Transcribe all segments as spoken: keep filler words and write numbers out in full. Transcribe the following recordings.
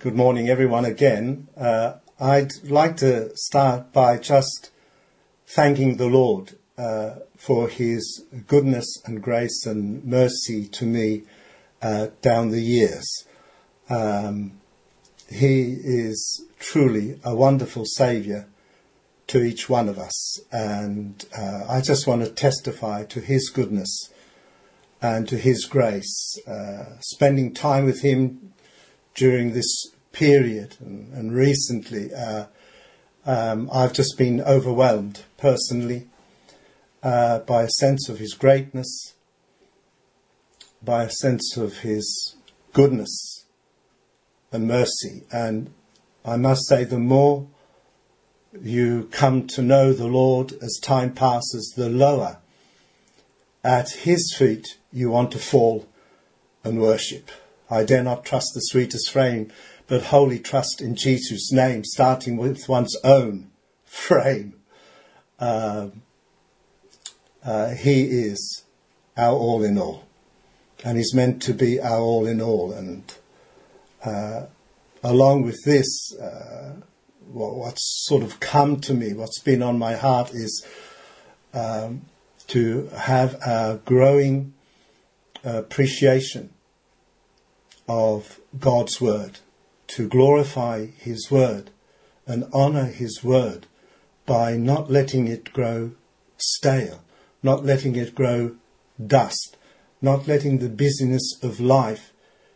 Good morning, everyone, again. Uh, I'd like to start by just thanking the Lord uh, for his goodness and grace and mercy to me uh, down the years. Um, he is truly a wonderful Saviour to each one of us, and uh, I just want to testify to his goodness and to his grace, uh, spending time with him during this period and, and recently. Uh, um, I've just been overwhelmed personally uh, by a sense of his greatness, by a sense of his goodness and mercy. And I must say, the more you come to know the Lord as time passes, the lower at his feet you want to fall and worship. I dare not trust the sweetest frame, but wholly trust in Jesus' name, starting with one's own frame. Uh, uh, he is our all in all, and he's meant to be our all in all. And uh, along with this, uh, what, what's sort of come to me, what's been on my heart is um, to have a growing appreciation of God's word, to glorify his word and honour his word by not letting it grow stale, not letting it grow dust, not letting the busyness of life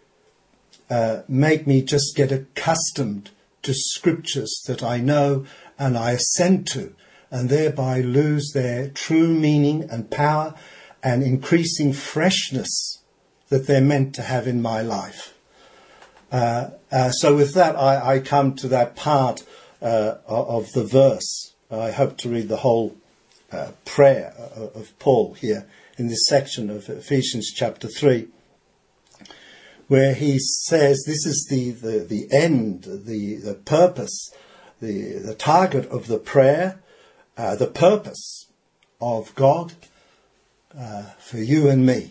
uh, make me just get accustomed to scriptures that I know and I assent to, and thereby lose their true meaning and power and increasing freshness that they're meant to have in my life. Uh, uh, so with that, I, I come to that part uh, of the verse. I hope to read the whole uh, prayer of Paul here in this section of Ephesians chapter three, where he says this is the, the, the end, the, the purpose, the, the target of the prayer, uh, the purpose of God uh, for you and me.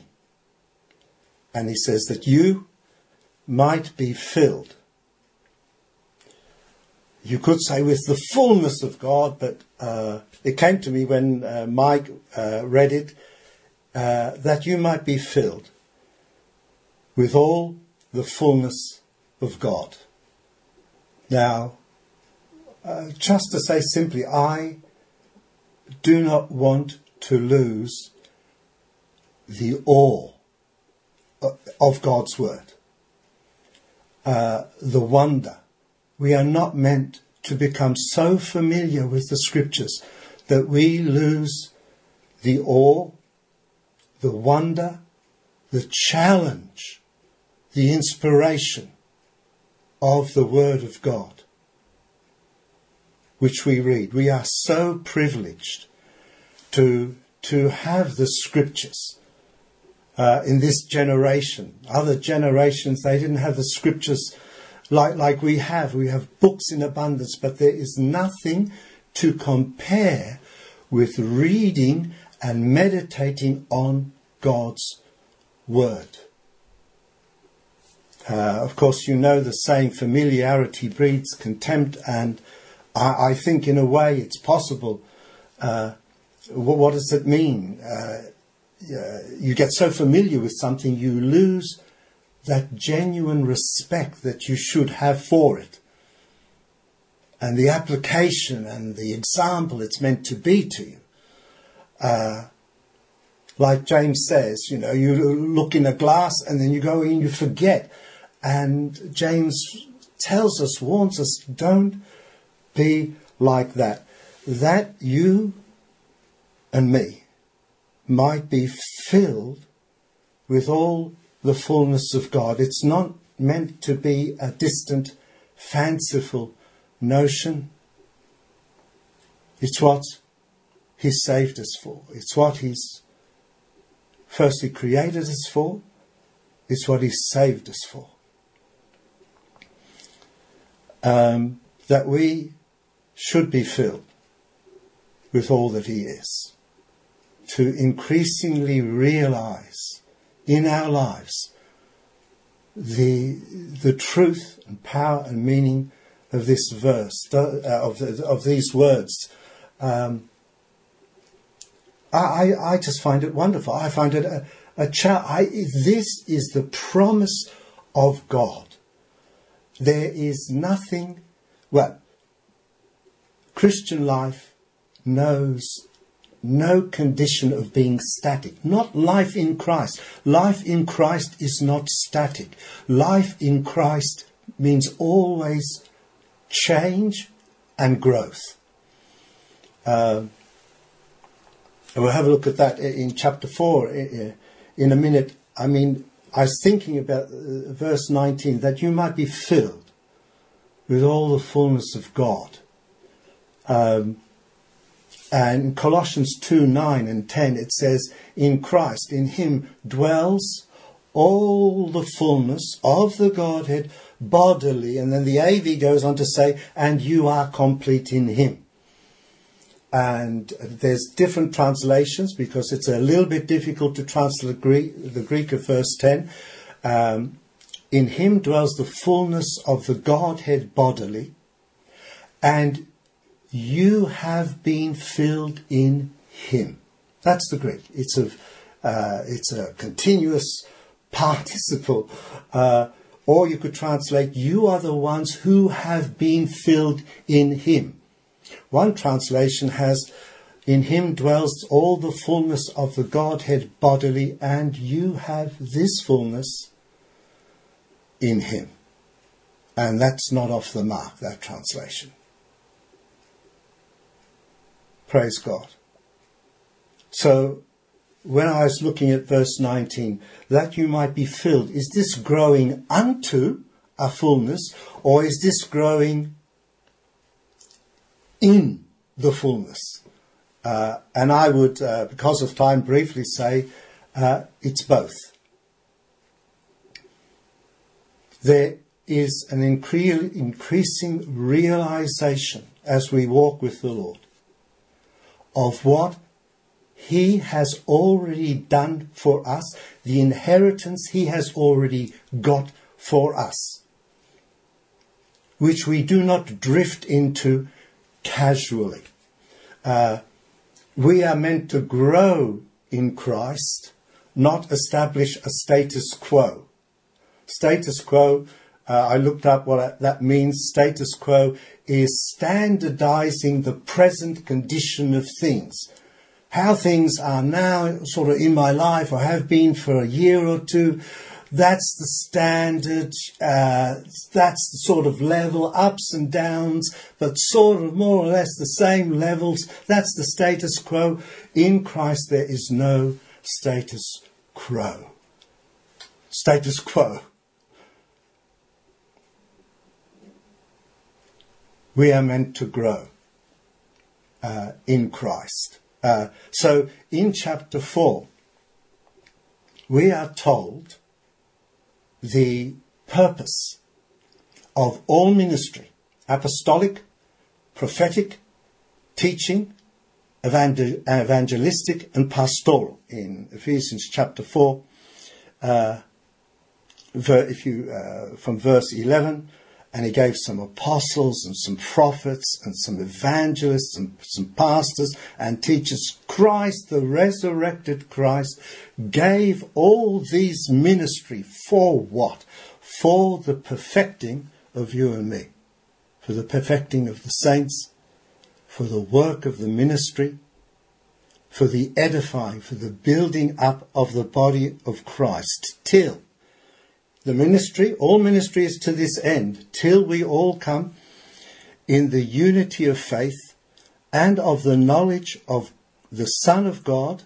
And he says that you might be filled. You could say with the fullness of God, but uh, it came to me when uh, Mike uh, read it, uh, that you might be filled with all the fullness of God. Now, uh, just to say simply, I do not want to lose the awe of God's word. Uh, the wonder. We are not meant to become so familiar with the scriptures that we lose the awe, the wonder, the challenge, the inspiration of the word of God, which we read. We are so privileged to, to have the scriptures. Uh, in this generation, other generations, they didn't have the scriptures like, like we have. We have books in abundance, but there is nothing to compare with reading and meditating on God's word. Uh, of course, you know the saying, familiarity breeds contempt, and I, I think in a way it's possible. Uh, what, what does it mean? Uh, Uh, you get so familiar with something, you lose that genuine respect that you should have for it. And the application and the example it's meant to be to you. Uh, like James says, you know, you look in a glass and then you go in and you forget. And James tells us, warns us, don't be like that. That you and me might be filled with all the fullness of God. It's not meant to be a distant, fanciful notion. It's what he's saved us for. It's what he's firstly created us for. It's what he's saved us for. Um, that we should be filled with all that he is, to increasingly realize in our lives the the truth and power and meaning of this verse, uh, of the, of these words. Um, I, I just find it wonderful. I find it a, a cha- I, this is the promise of God. There is nothing, well, Christian life knows no condition of being static. Not life in Christ. Life in Christ is not static. Life in Christ means always change and growth. Uh, we'll have a look at that in chapter four in a minute. I mean, I was thinking about verse nineteen, that you might be filled with all the fullness of God. Um, and Colossians two, nine and ten, it says, in Christ, in him dwells all the fullness of the Godhead bodily. And then the A V goes on to say, and you are complete in him. And there's different translations because it's a little bit difficult to translate Greek, the Greek of verse ten. Um, in him dwells the fullness of the Godhead bodily, and you have been filled in him. That's the Greek. It's a, uh, it's a continuous participle. Uh, or you could translate, you are the ones who have been filled in him. One translation has, in him dwells all the fullness of the Godhead bodily, and you have this fullness in him. And that's not off the mark, that translation. Praise God. So, when I was looking at verse nineteen, that you might be filled, is this growing unto a fullness, or is this growing in the fullness? Uh, and I would, uh, because of time, briefly say uh, it's both. There is an incre- increasing realization as we walk with the Lord of what he has already done for us, the inheritance he has already got for us, which we do not drift into casually. Uh, we are meant to grow in Christ, not establish a status quo. Status quo, uh, I looked up what that means. Status quo is standardizing the present condition of things. How things are now sort of in my life or have been for a year or two, that's the standard, uh, that's the sort of level, ups and downs, but sort of more or less the same levels. That's the status quo. In Christ there is no status quo. Status quo. We are meant to grow uh, in Christ. Uh, so in chapter four, we are told the purpose of all ministry: apostolic, prophetic, teaching, evangel- evangelistic and pastoral. In Ephesians chapter four, uh, ver- if you uh, from verse eleven, and he gave some apostles and some prophets and some evangelists and some pastors and teachers. Christ, the resurrected Christ, gave all these ministry for what? For the perfecting of you and me. For the perfecting of the saints. For the work of the ministry. For the edifying, for the building up of the body of Christ. Till the ministry, all ministry is to this end, till we all come in the unity of faith and of the knowledge of the Son of God,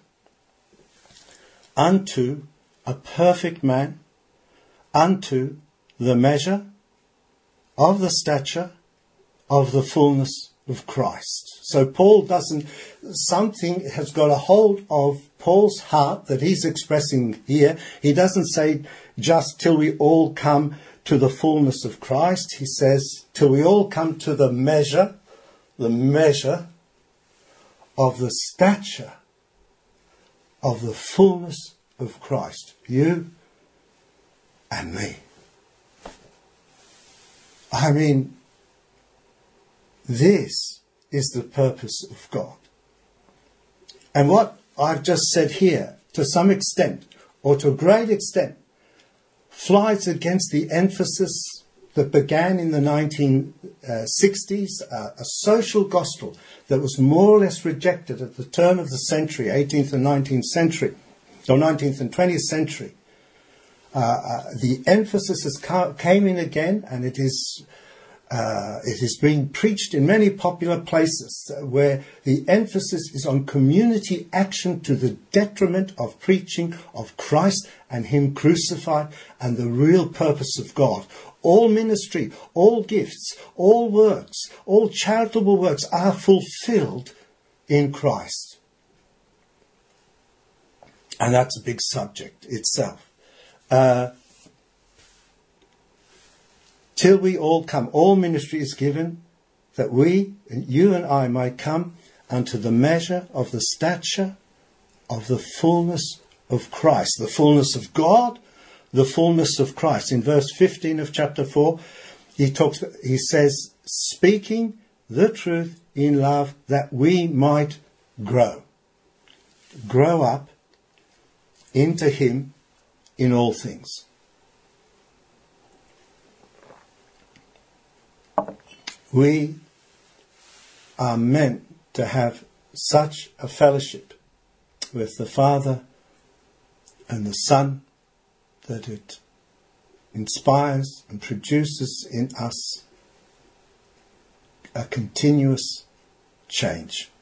unto a perfect man, unto the measure of the stature of the fullness of Christ. So Paul doesn't, something has got a hold of Paul's heart that he's expressing here. He doesn't say just till we all come to the fullness of Christ. He says till we all come to the measure, the measure of the stature of the fullness of Christ. You and me. I mean, this is the purpose of God. And what I've just said here, to some extent, or to a great extent, flies against the emphasis that began in the nineteen sixties, uh, a social gospel that was more or less rejected at the turn of the century, eighteenth and nineteenth century, or nineteenth and twentieth century. Uh, uh, the emphasis has come, came in again, and it is uh, it is being preached in many popular places where the emphasis is on community action to the detriment of preaching of Christ and Him crucified and the real purpose of God. All ministry, all gifts, all works, all charitable works are fulfilled in Christ. And that's a big subject itself. Uh, till we all come, all ministry is given, that we, you and I, might come unto the measure of the stature of the fullness of Christ, the fullness of God, the fullness of Christ. In verse fifteen of chapter four, he talks, he says, speaking the truth in love, that we might grow. Grow up into Him in all things. We are meant to have such a fellowship with the Father and the Son that it inspires and produces in us a continuous change.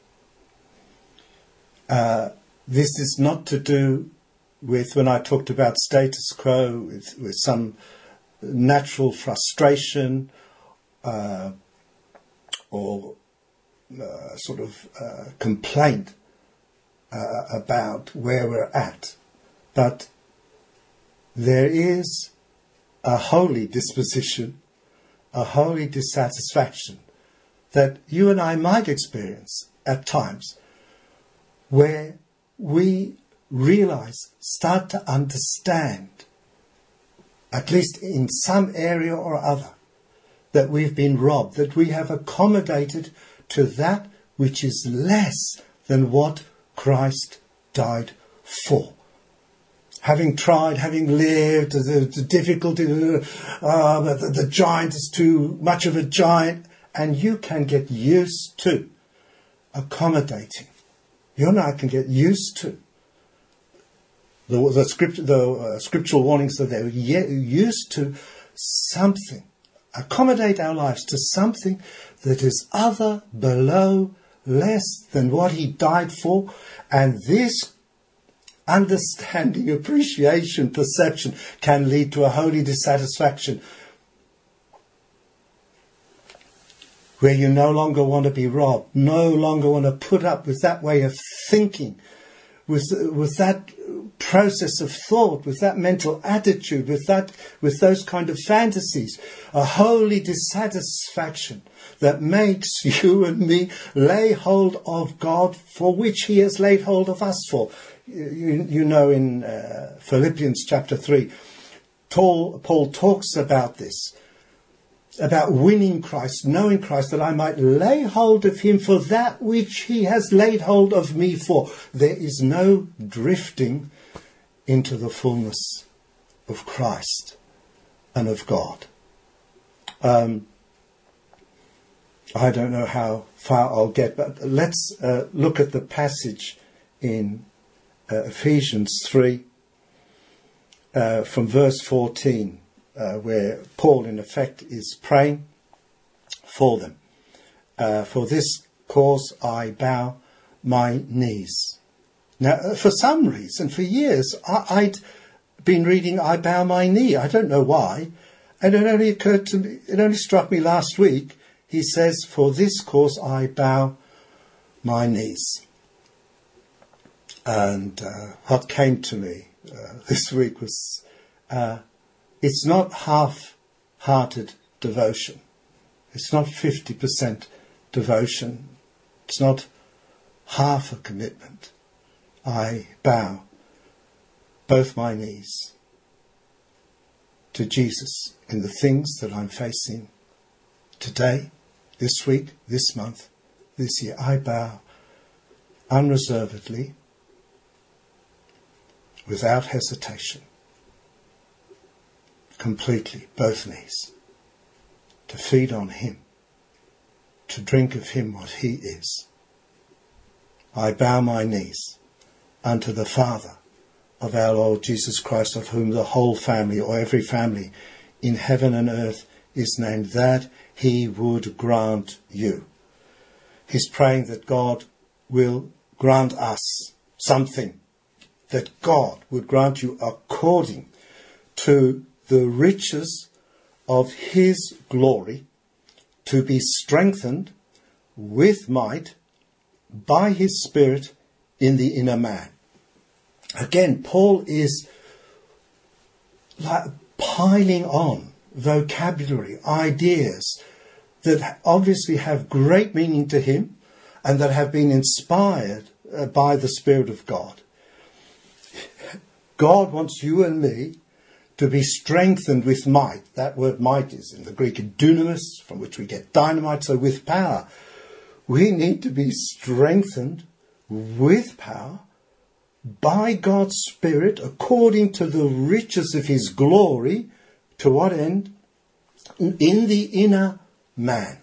Uh, this is not to do with, when I talked about status quo, with, with some natural frustration uh, or uh, sort of uh, complaint uh, about where we're at. But there is a holy disposition, a holy dissatisfaction that you and I might experience at times, where we realize, start to understand, at least in some area or other, that we've been robbed, that we have accommodated to that which is less than what Christ died for. Having tried, having lived, the, the difficulty, uh, the, the giant is too much of a giant, and you can get used to accommodating. You and I can get used to the, the, script, the uh, scriptural warnings that they're used to something. Accommodate our lives to something that is other, below, less than what He died for, and this understanding, appreciation, perception can lead to a holy dissatisfaction where you no longer want to be robbed, no longer want to put up with that way of thinking, with with that process of thought, with that mental attitude, with that with those kind of fantasies. A holy dissatisfaction that makes you and me lay hold of God for which He has laid hold of us for. You, you know, in uh, Philippians chapter three, Paul, Paul talks about this, about winning Christ, knowing Christ, that I might lay hold of Him for that which He has laid hold of me for. There is no drifting into the fullness of Christ and of God. Um, I don't know how far I'll get, but let's uh, look at the passage in Uh, Ephesians three, uh, from verse fourteen, uh, where Paul in effect is praying for them. Uh, for this cause I bow my knees. Now, uh, for some reason, for years, I, I'd been reading I bow my knee. I don't know why. And it only occurred to me, it only struck me last week. He says, for this cause I bow my knees. And uh, what came to me uh, this week was, uh, it's not half-hearted devotion. It's not fifty percent devotion. It's not half a commitment. I bow both my knees to Jesus in the things that I'm facing today, this week, this month, this year, I bow unreservedly, without hesitation, completely, both knees, to feed on him, to drink of him what he is. I bow my knees unto the Father of our Lord Jesus Christ, of whom the whole family, or every family in heaven and earth is named, that he would grant you. He's praying that God will grant us something, that God would grant you according to the riches of his glory, to be strengthened with might by his Spirit in the inner man. Again, Paul is like piling on vocabulary, ideas that obviously have great meaning to him and that have been inspired uh, by the Spirit of God. God wants you and me to be strengthened with might. That word might is in the Greek dunamis, from which we get dynamite, so with power. We need to be strengthened with power by God's Spirit according to the riches of his glory. To what end? In the inner man.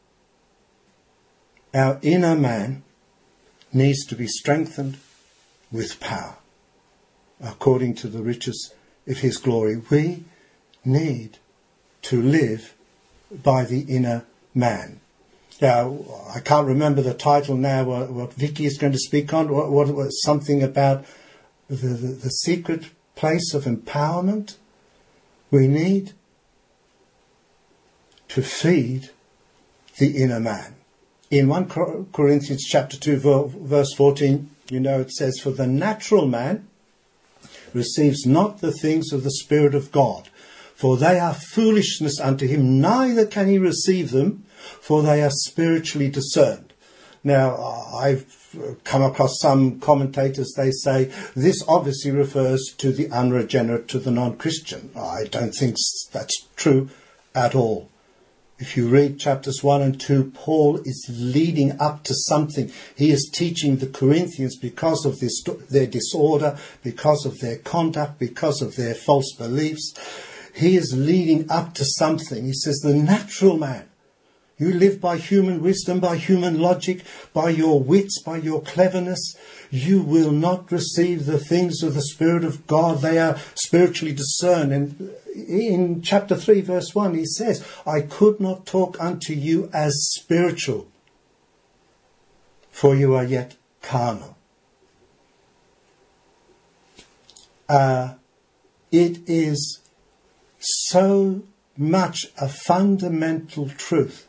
Our inner man needs to be strengthened with power according to the riches of his glory. We need to live by the inner man. Now, I can't remember the title now, what, what Vicky is going to speak on. What, what was something about the, the, the secret place of empowerment? We need to feed the inner man. In First Corinthians chapter two, verse fourteen, you know, it says, "For the natural man receives not the things of the Spirit of God, for they are foolishness unto him, neither can he receive them, for they are spiritually discerned." Now, I've come across some commentators, they say this obviously refers to the unregenerate, to the non-Christian. I don't think that's true at all. If you read chapters one and two, Paul is leading up to something. He is teaching the Corinthians because of this, their disorder, because of their conduct, because of their false beliefs. He is leading up to something. He says, the natural man, you live by human wisdom, by human logic, by your wits, by your cleverness. You will not receive the things of the Spirit of God. They are spiritually discerned. And in chapter three, verse one, he says, "I could not talk unto you as spiritual, for you are yet carnal." Uh, it is so much a fundamental truth.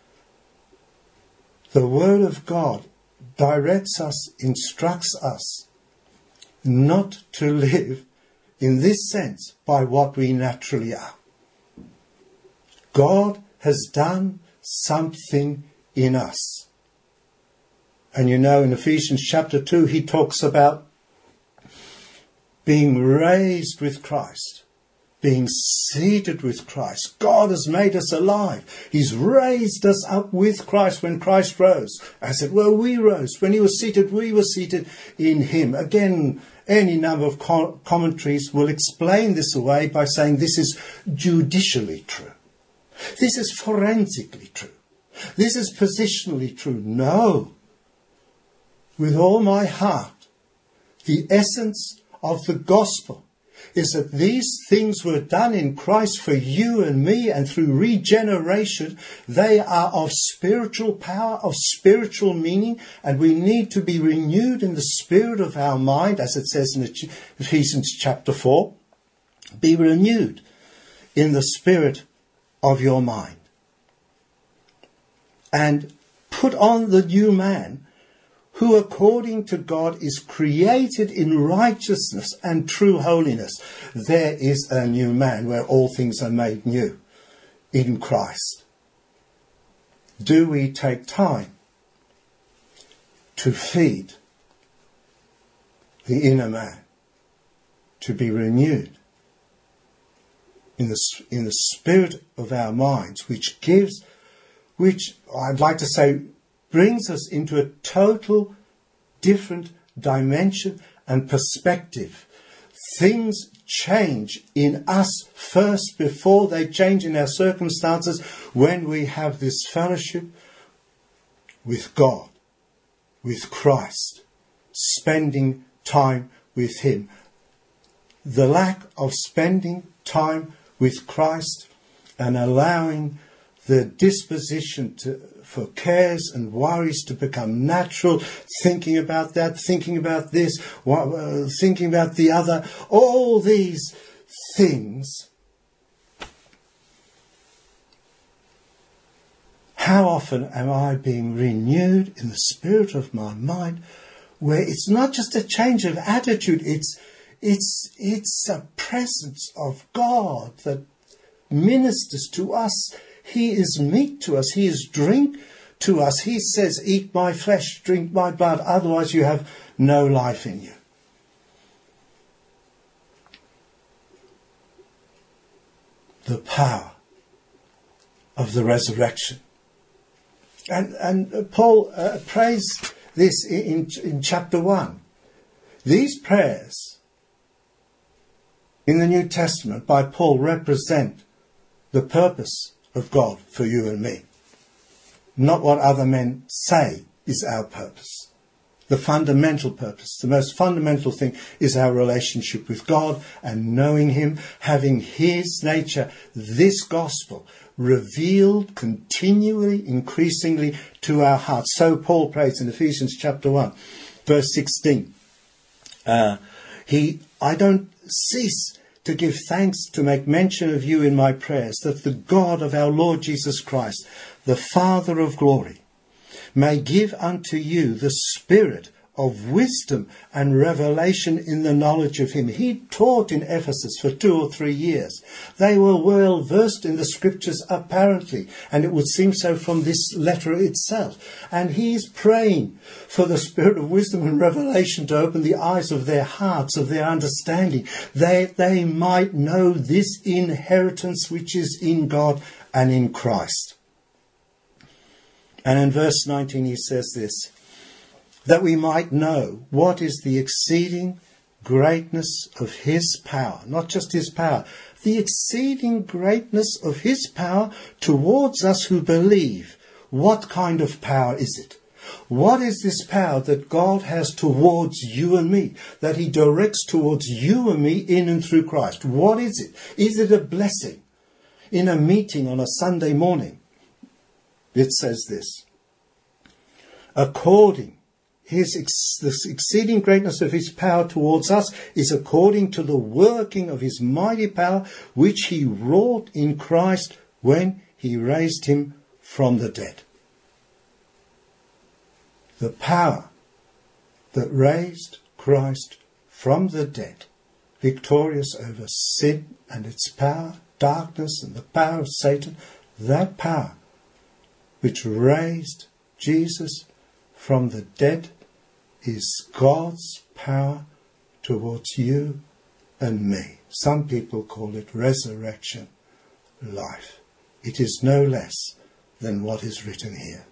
The Word of God directs us, instructs us not to live in this sense by what we naturally are. God has done something in us. And you know, in Ephesians chapter two, he talks about being raised with Christ, being seated with Christ. God has made us alive. He's raised us up with Christ when Christ rose. As it were, we rose. When he was seated, we were seated in him. Again, any number of co- commentaries will explain this away by saying this is judicially true. This is forensically true. This is positionally true. No. With all my heart, the essence of the gospel is that these things were done in Christ for you and me, and through regeneration, they are of spiritual power, of spiritual meaning, and we need to be renewed in the spirit of our mind, as it says in Ephesians chapter four. Be renewed in the spirit of your mind. And put on the new man, who according to God is created in righteousness and true holiness. There is a new man where all things are made new in Christ. Do we take time to feed the inner man, to be renewed in the, in the spirit of our minds, which gives which I'd like to say brings us into a total different dimension and perspective. Things change in us first before they change in our circumstances when we have this fellowship with God, with Christ, spending time with Him. The lack of spending time with Christ and allowing the disposition to, for cares and worries to become natural, thinking about that, thinking about this, thinking about the other, all these things. How often am I being renewed in the spirit of my mind, where it's not just a change of attitude, it's it's it's a presence of God that ministers to us. He is meat to us. He is drink to us. He says, eat my flesh, drink my blood, otherwise you have no life in you. The power of the resurrection. And, and Paul uh, prays this in, in chapter one. These prayers in the New Testament by Paul represent the purpose of God for you and me. Not what other men say is our purpose. The fundamental purpose, the most fundamental thing is our relationship with God and knowing Him, having His nature, this gospel, revealed continually, increasingly to our hearts. So Paul prays in Ephesians chapter one, verse sixteen. Uh, he, I don't cease to give thanks to make mention of you in my prayers, that the God of our Lord Jesus Christ, the Father of glory, may give unto you the spirit of wisdom and revelation in the knowledge of Him. He taught in Ephesus for two or three years. They were well versed in the scriptures apparently, and it would seem so from this letter itself. And he's praying for the spirit of wisdom and revelation to open the eyes of their hearts, of their understanding, that they might know this inheritance which is in God and in Christ. And in verse nineteen he says this, that we might know what is the exceeding greatness of His power, not just His power, the exceeding greatness of His power towards us who believe. What kind of power is it? What is this power that God has towards you and me, that He directs towards you and me in and through Christ? What is it? Is it a blessing? In a meeting on a Sunday morning, it says this, according His ex- the exceeding greatness of His power towards us is according to the working of His mighty power, which He wrought in Christ when He raised Him from the dead. The power that raised Christ from the dead, victorious over sin and its power, darkness and the power of Satan, that power which raised Jesus from the dead is God's power towards you and me. Some people call it resurrection life. It is no less than what is written here.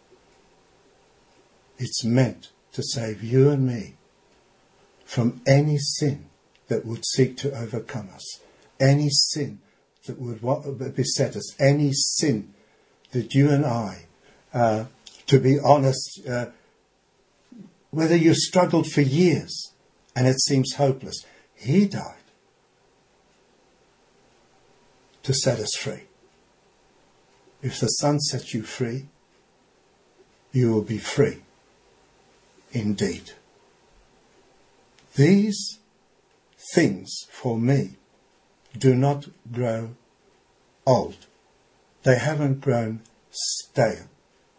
It's meant to save you and me from any sin that would seek to overcome us, any sin that would beset us, any sin that you and I, uh, to be honest, uh, whether you've struggled for years and it seems hopeless, He died to set us free. If the Son sets you free, you will be free indeed. These things for me do not grow old. They haven't grown stale.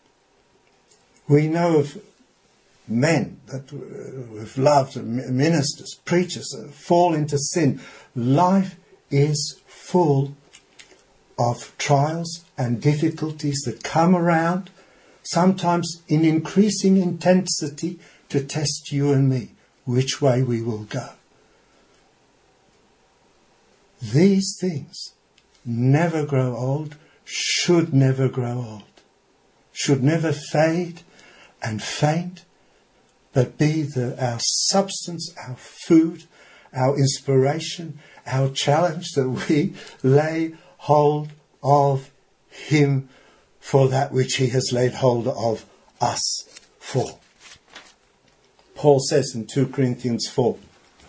We know of men that we've loved, ministers, preachers, that fall into sin. Life is full of trials and difficulties that come around, sometimes in increasing intensity, to test you and me, which way we will go. These things never grow old, should never grow old. should never fade and faint, but be the, our substance, our food, our inspiration, our challenge, that we lay hold of him for that which he has laid hold of us for. Paul says in Second Corinthians four,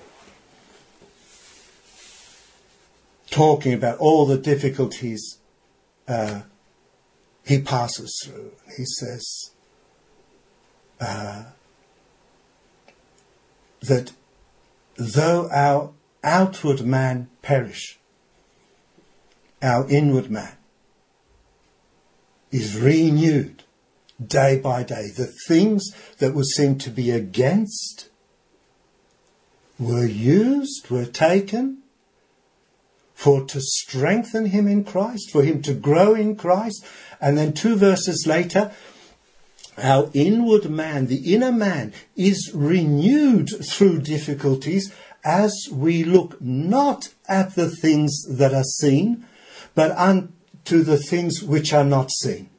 talking about all the difficulties uh, he passes through. He says uh, that though our outward man perish, our inward man is renewed day by day. The things that would seem to be against were used, were taken for to strengthen him in Christ, for him to grow in Christ. And then two verses later, our inward man, the inner man, is renewed through difficulties as we look not at the things that are seen, but unto the things which are not seen.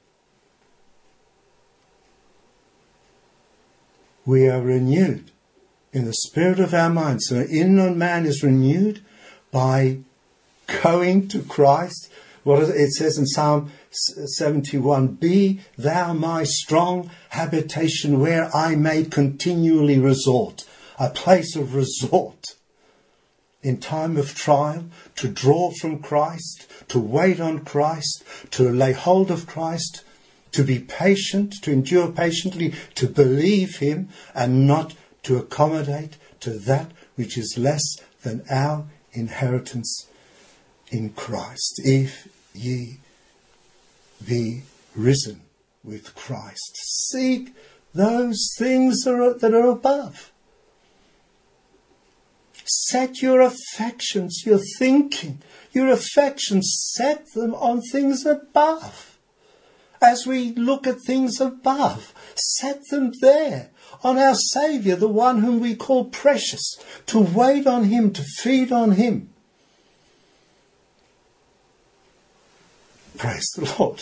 We are renewed in the spirit of our minds. So the inner man is renewed by going to Christ. What it says in Psalm seventy-one, be thou my strong habitation where I may continually resort. A place of resort in time of trial, to draw from Christ, to wait on Christ, to lay hold of Christ, to be patient, to endure patiently, to believe him, and not to accommodate to that which is less than our inheritance in Christ. If ye be risen with Christ, seek those things that are, that are above. Set your affections, your thinking, your affections, set them on things above. As we look at things above, set them there, on our Saviour, the one whom we call precious, to wait on him, to feed on him. Praise the Lord.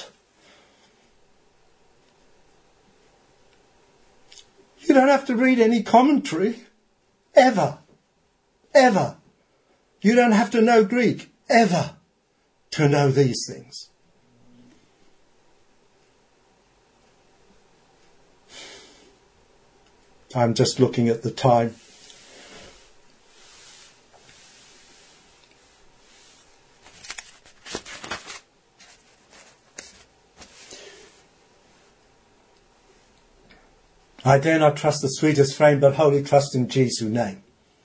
You don't have to read any commentary, ever, ever. You don't have to know Greek, ever, to know these things. I'm just looking at the time. I dare not trust the sweetest frame, but wholly trust in Jesus' name.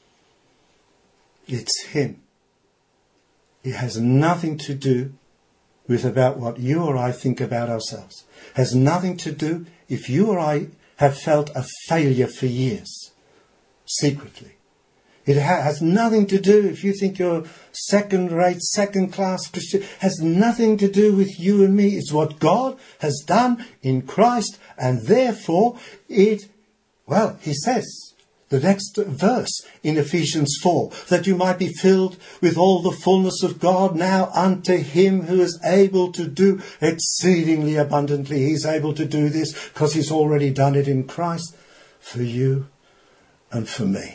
It's him. It has nothing to do with about what you or I think about ourselves. It has nothing to do if you or I have felt a failure for years, secretly. It ha- has nothing to do if you think you're second-rate, second-class Christian. It has nothing to do with you and me. It's what God has done in Christ, and therefore it, well, he says, the next verse in Ephesians four, that you might be filled with all the fullness of God. Now unto him who is able to do exceedingly abundantly. He's able to do this because he's already done it in Christ for you and for me.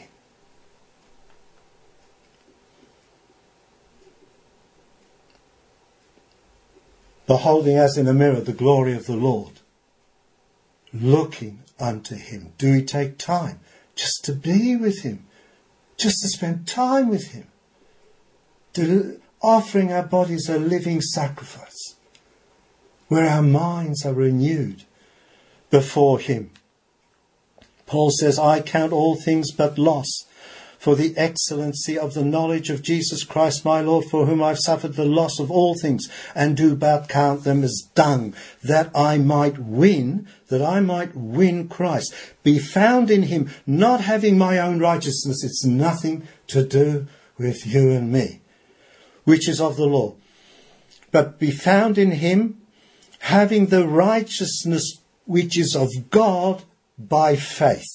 Beholding as in a mirror the glory of the Lord, looking unto him. Do we take time just to be with him, just to spend time with him, to offering our bodies a living sacrifice, where our minds are renewed before him? Paul says, I count all things but loss for the excellency of the knowledge of Jesus Christ my Lord, for whom I've suffered the loss of all things, and do but count them as dung, that I might win, that I might win Christ, be found in him, not having my own righteousness. It's nothing to do with you and me, which is of the law, but be found in him, having the righteousness which is of God by faith,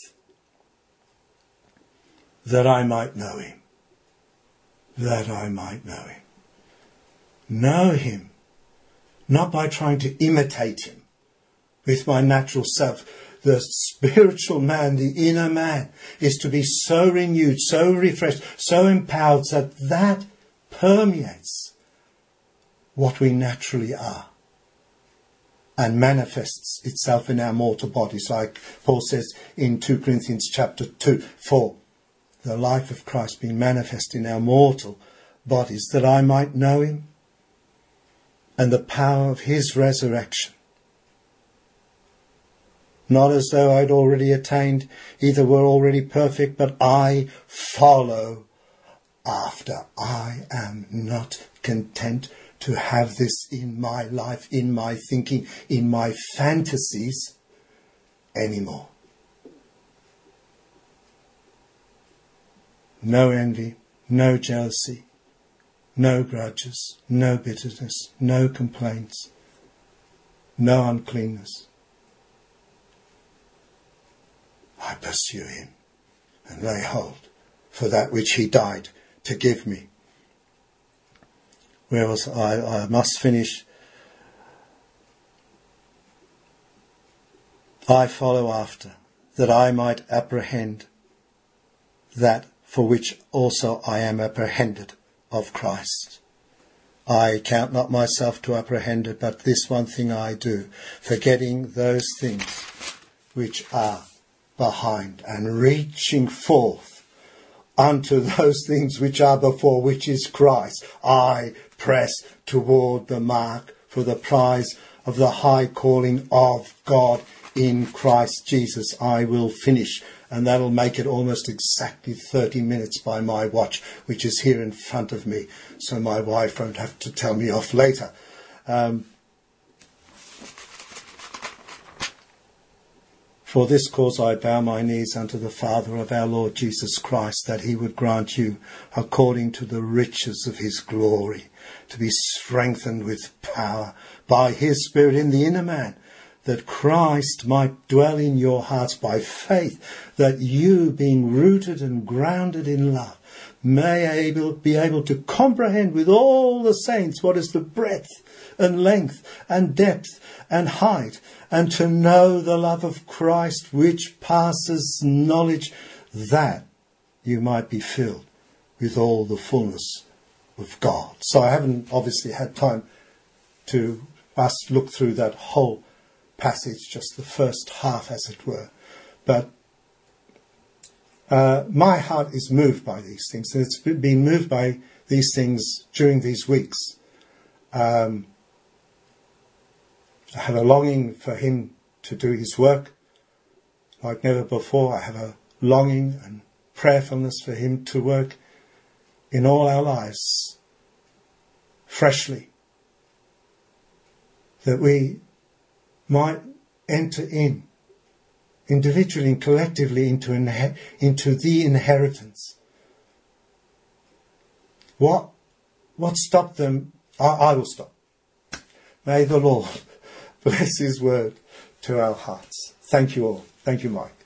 that I might know him. That I might know him. Know him. Not by trying to imitate him. with my natural self. The spiritual man, the inner man, is to be so renewed, so refreshed, so empowered that that permeates what we naturally are and manifests itself in our mortal bodies, like Paul says in two Corinthians chapter two, four, the life of Christ being manifest in our mortal bodies, that I might know him and the power of his resurrection. Not as though I'd already attained, either were already perfect, but I follow after. I am not content to have this in my life, in my thinking, in my fantasies anymore. No envy, no jealousy, no grudges, no bitterness, no complaints, no uncleanness. I pursue him and lay hold for that which he died to give me. Where was I? I must finish. I follow after, that I might apprehend that for which also I am apprehended of Christ. I count not myself to apprehend it, but this one thing I do, forgetting those things which are behind and reaching forth unto those things which are before, which is Christ. I press toward the mark for the prize of the high calling of God in Christ Jesus. I will finish, and that'll make it almost exactly thirty minutes by my watch, which is here in front of me, so my wife won't have to tell me off later. Um, For this cause I bow my knees unto the Father of our Lord Jesus Christ, that he would grant you, according to the riches of his glory, to be strengthened with power by his Spirit in the inner man, that Christ might dwell in your hearts by faith, that you, being rooted and grounded in love, may able, be able to comprehend with all the saints what is the breadth and length and depth and height, and to know the love of Christ which passes knowledge, that you might be filled with all the fullness of God. So I haven't obviously had time to us look through that whole passage, just the first half as it were. But uh, my heart is moved by these things, and it's been moved by these things during these weeks. Um, I have a longing for him to do his work like never before. I have a longing and prayerfulness for him to work in all our lives freshly, that we might enter in individually and collectively into, inher- into the inheritance. What, what stopped them? I, I will stop. May the Lord bless his word to our hearts. Thank you all. Thank you, Mike.